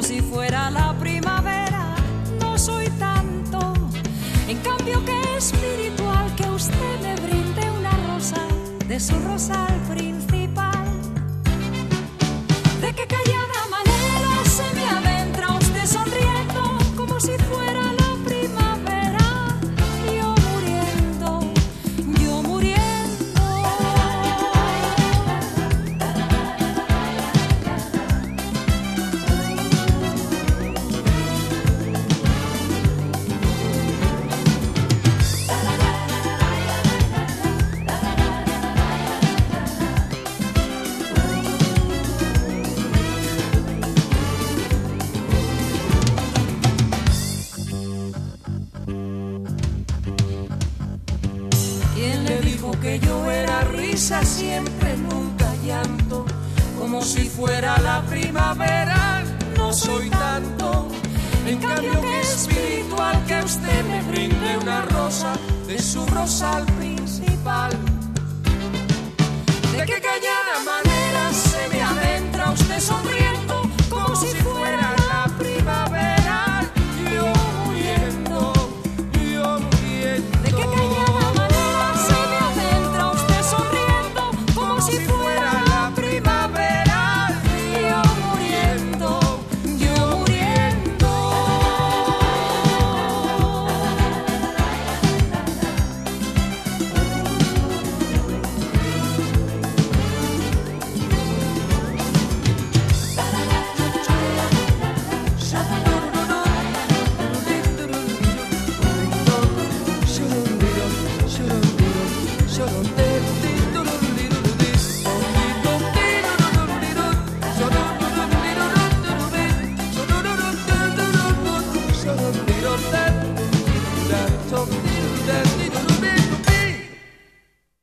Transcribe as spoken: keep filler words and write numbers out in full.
si fuera la primavera. No soy tanto, en cambio que espiritual, que usted me brinde una rosa de su rosal principal. De qué callada manera se me adentra usted sonriendo, como si fuera la primavera. Yo muriendo, yo muriendo. ¿Quién le dijo que yo era risa siempre, nunca llanto? Como si fuera la primavera, no soy tanto. En cambio que espiritual, que usted me brinde una rosa de su rosal principal. De qué callada